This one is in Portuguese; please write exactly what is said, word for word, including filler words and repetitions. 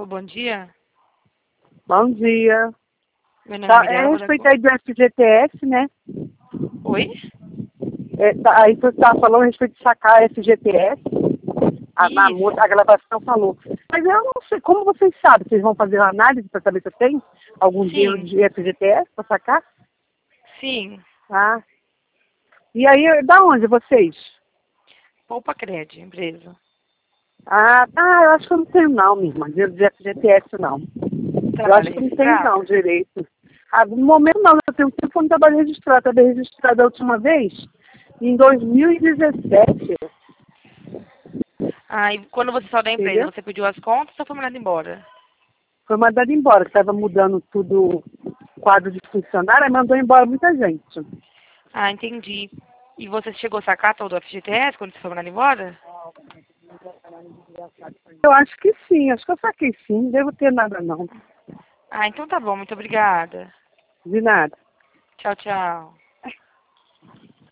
bom dia. Bom dia. Meu nome Tá, é é a Miriam. respeito aí do F G T S, né? Oi? É, tá, aí você estava falando a respeito de sacar F G T S. A, na, Isso. a gravação falou. Mas eu não sei, como vocês sabem? Vocês vão fazer uma análise para saber se eu tenho algum dinheiro Sim. de F G T S para sacar? Sim. Ah. E aí, da onde vocês? Poupa Cred, empresa. Ah, tá, eu acho que eu não tenho não, minha irmã, dinheiro de F G T S não. Eu Trabalha acho que eu não tenho registrado? não, direito. Ah, no momento não, eu tenho um tempo que eu não trabalhei registrado. Eu trabalhei registrado a última vez em dois mil e dezessete. Ah, e quando você saiu da empresa, Entendeu? você pediu as contas ou foi mandado embora? Foi mandado embora, que estava mudando tudo, quadro de funcionário, aí mandou embora muita gente. Ah, entendi. E você chegou a sacar todo o F G T S quando você foi mandado embora? Eu acho que sim, acho que eu saquei sim, não devo ter nada não. Ah, então tá bom. Muito obrigada. De nada. Tchau, tchau.